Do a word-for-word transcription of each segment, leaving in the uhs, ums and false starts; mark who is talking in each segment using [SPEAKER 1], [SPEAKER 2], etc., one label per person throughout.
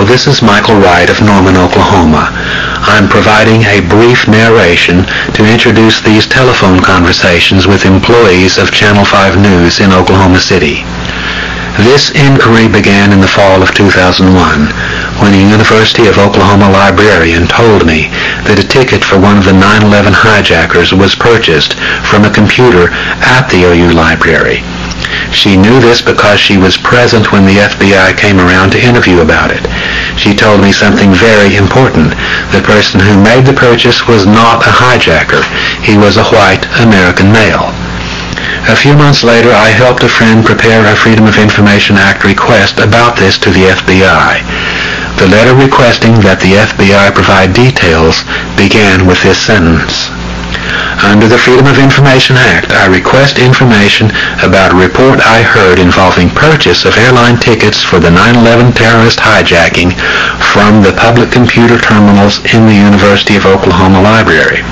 [SPEAKER 1] this is Michael Wright of Norman, Oklahoma. I'm providing a brief narration to introduce these telephone conversations with employees of Channel five News in Oklahoma City. This inquiry began in the fall of two thousand one, when a University of Oklahoma librarian told me that a ticket for one of the nine eleven hijackers was purchased from a computer at the O U library. She knew this because she was present when the F B I came around to interview about it. She told me something very important. The person who made the purchase was not a hijacker. He was a white American male. A few months later, I helped a friend prepare a Freedom of Information Act request about this to the F B I. The letter requesting that the F B I provide details began with this sentence. Under the Freedom of Information Act, I request information about a report I heard involving purchase of airline tickets for the nine eleven terrorist hijacking from the public computer terminals in the University of Oklahoma Library.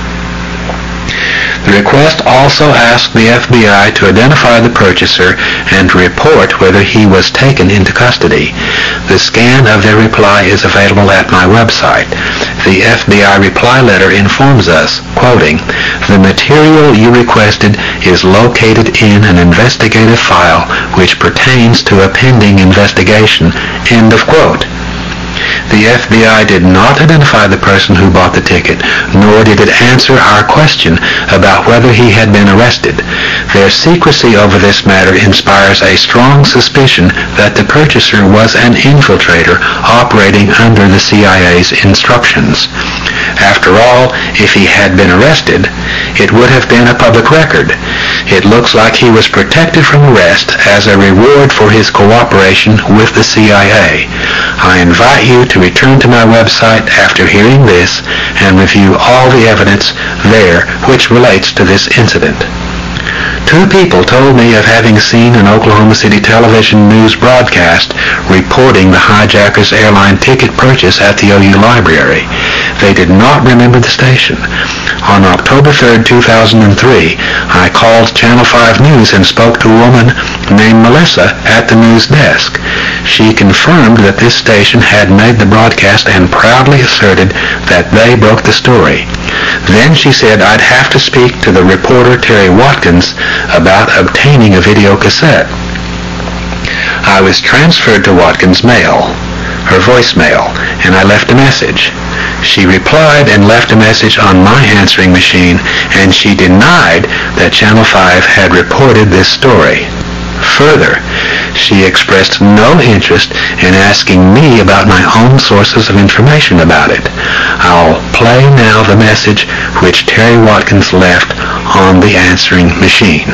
[SPEAKER 1] The request also asked the F B I to identify the purchaser and to report whether he was taken into custody. The scan of their reply is available at my website. The F B I reply letter informs us, quoting, "The material you requested is located in an investigative file which pertains to a pending investigation." End of quote. The F B I did not identify the person who bought the ticket, nor did it answer our question about whether he had been arrested. Their secrecy over this matter inspires a strong suspicion that the purchaser was an infiltrator operating under the C I A's instructions. After all, if he had been arrested, it would have been a public record. It looks like he was protected from arrest as a reward for his cooperation with the C I A. I invite you to return to my website after hearing this and review all the evidence there which relates to this incident. Two people told me of having seen an Oklahoma City television news broadcast reporting the hijacker's airline ticket purchase at the O U library. They did not remember the station. On October third, two thousand three, I called Channel five News and spoke to a woman named Melissa at the news desk. She confirmed that this station had made the broadcast and proudly asserted that they broke the story. Then she said I'd have to speak to the reporter Terry Watkins about obtaining a video cassette. I was transferred to Watkins' mail, her voicemail, and I left a message. She replied and left a message on my answering machine, and she denied that Channel five had reported this story. Further, she expressed no interest in asking me about my own sources of information about it. I'll play now the message which Terry Watkins left on the answering machine.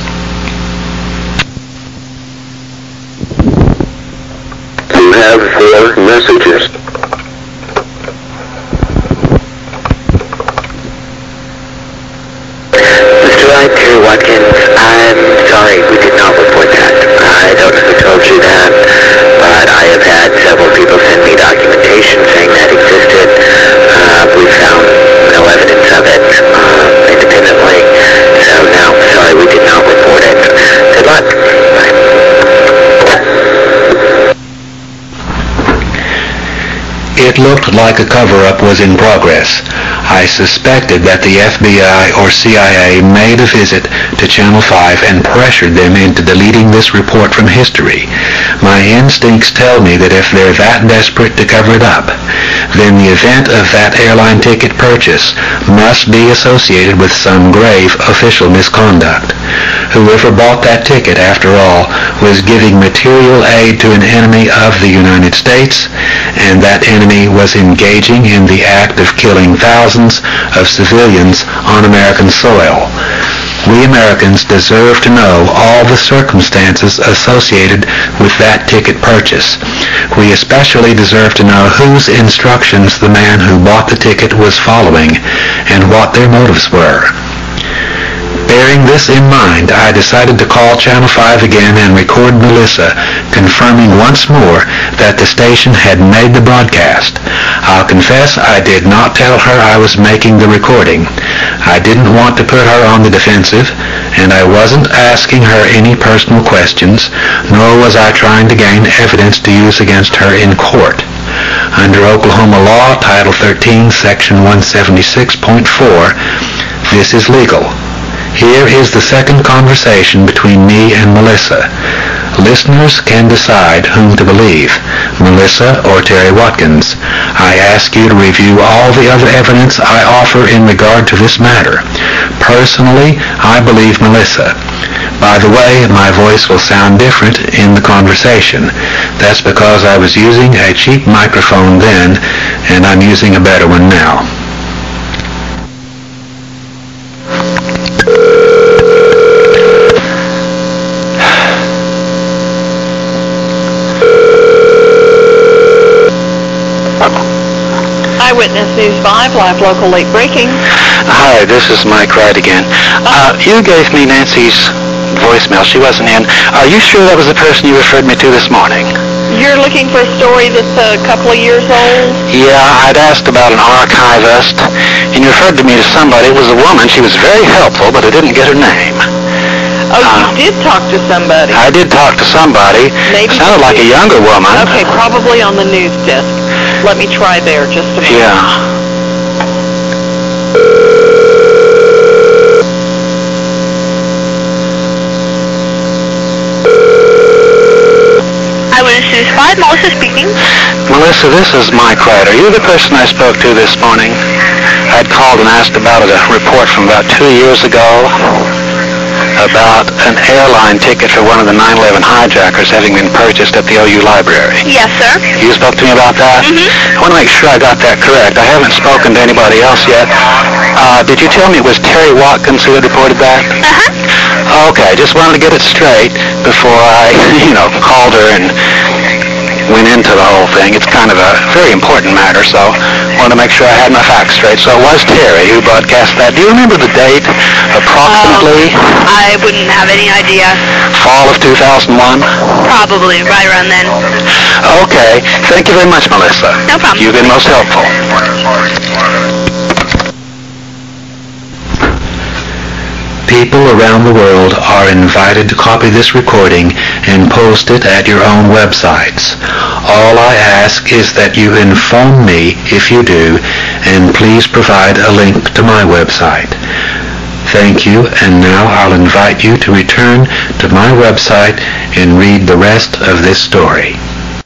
[SPEAKER 2] You have four messages. Mister Wright, Terry Watkins, I'm sorry we did not report that. I don't know who told you that, but I have had several people send me documentation saying that existed. Uh, we found no evidence of it uh, independently, so no, sorry we did not report it. Good luck. Bye.
[SPEAKER 1] It looked like a cover-up was in progress. I suspected that the F B I or C I A made a visit to Channel five and pressured them into deleting this report from history. My instincts tell me that if they're that desperate to cover it up, then the event of that airline ticket purchase must be associated with some grave official misconduct. Whoever bought that ticket, after all, was giving material aid to an enemy of the United States, and that enemy was engaging in the act of killing thousands of civilians on American soil. We Americans deserve to know all the circumstances associated with that ticket purchase. We especially deserve to know whose instructions the man who bought the ticket was following and what their motives were. Bearing this in mind, I decided to call Channel five again and record Melissa, confirming once more that the station had made the broadcast. I'll confess I did not tell her I was making the recording. I didn't want to put her on the defensive, and I wasn't asking her any personal questions, nor was I trying to gain evidence to use against her in court. Under Oklahoma law, Title thirteen, Section one seventy-six point four, this is legal. Here is the second conversation between me and Melissa. Listeners can decide whom to believe, Melissa or Terry Watkins. I ask you to review all the other evidence I offer in regard to this matter. Personally, I believe Melissa. By the way, my voice will sound different in the conversation. That's because I was using a cheap microphone then, and I'm using a better one now.
[SPEAKER 3] Eyewitness News five, live local late breaking.
[SPEAKER 4] Hi, this is Mike Wright again. Uh, you gave me Nancy's voicemail. She wasn't in. Are you sure that was the person you referred me to this morning?
[SPEAKER 3] You're looking for a story that's a couple of years old?
[SPEAKER 4] Yeah, I'd asked about an archivist, and you referred to me to somebody. It was a woman. She was very helpful, but I didn't get her name.
[SPEAKER 3] Oh,
[SPEAKER 4] Uh,
[SPEAKER 3] you did talk to somebody.
[SPEAKER 4] I did talk to somebody.
[SPEAKER 3] Maybe
[SPEAKER 4] Sounded like a younger woman.
[SPEAKER 3] Okay, probably on the news desk. Let me try there just a minute.
[SPEAKER 4] Yeah.
[SPEAKER 3] Eyewitness News five, Melissa speaking.
[SPEAKER 4] Melissa, this is Mike Wright. Are you the person I spoke to this morning? I'd called and asked about a report from about two years ago about an airline ticket for one of the nine eleven hijackers having been purchased at the O U library.
[SPEAKER 3] Yes, sir.
[SPEAKER 4] You spoke to me about that?
[SPEAKER 3] Mm-hmm.
[SPEAKER 4] I want to make sure I got that correct. I haven't spoken to anybody else yet. Uh, did you tell me it was Terry Watkins who had reported that?
[SPEAKER 3] Uh-huh.
[SPEAKER 4] Okay, just wanted to get it straight before I, you know, called her and went into the whole thing. It's kind of a very important matter, so I wanted to make sure I had my facts straight. So it was Terry who broadcast that. Do you remember the date, approximately?
[SPEAKER 3] Um, I wouldn't have any idea.
[SPEAKER 4] Fall of two thousand one?
[SPEAKER 3] Probably right around then.
[SPEAKER 4] Okay. Thank you very much, Melissa.
[SPEAKER 3] No problem.
[SPEAKER 4] You've been most helpful.
[SPEAKER 1] People around the world are invited to copy this recording and post it at your own websites. All I ask is that you inform me if you do, and please provide a link to my website. Thank you, and now I'll invite you to return to my website and read the rest of this story.